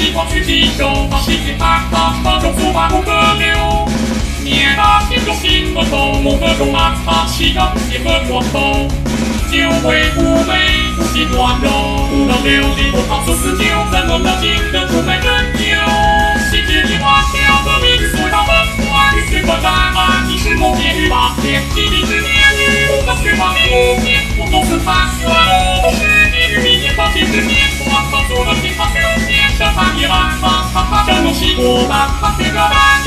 情况去吸收，细菌探讨，种子万物河流。灭大天中心和头，木和中满仓，气缸结合装头。酒味妩媚，不喜暖柔，不能流离不逃死酒，怎么能经得住美人酒？细枝一花条，和民俗到本花，与水火战岸，你是梦见与八天，地理之年与不能去往你无边，我总是盘旋，不是你与明年放弃之年，我靠住了心房胸间，这盘夜晚上，哈哈，这东西不难，哈学个难。